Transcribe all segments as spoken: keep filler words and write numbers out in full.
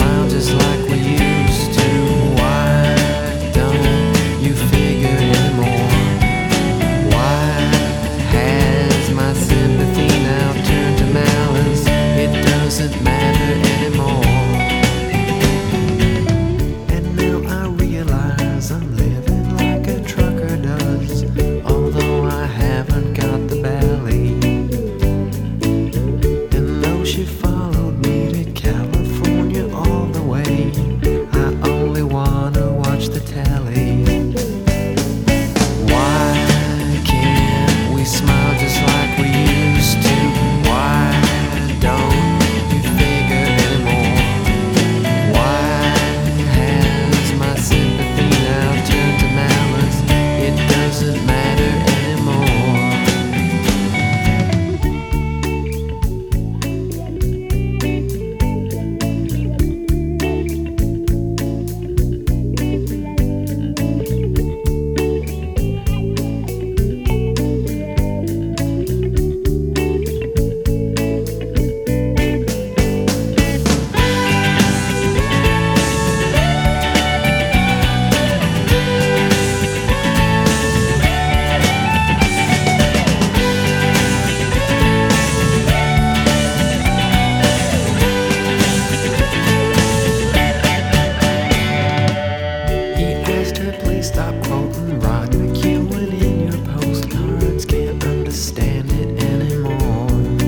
smile just like we used to? Why don't you figure anymore? Why has my sympathy now turned to malice? It doesn't matter anymore. And now I realize I'm living like a trucker does, although I haven't got the belly. And though she followed me to California all the way, I only wanna watch the telly. Why can't we smile just like we used to? Why don't you figure anymore? Why has my sympathy now turned to malice? It doesn't matter anymore. Please stop quoting Rod McEwen in your postcards. Can't understand it anymore.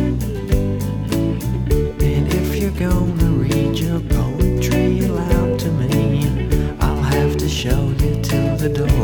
And if you're gonna read your poetry aloud to me, I'll have to show you to the door.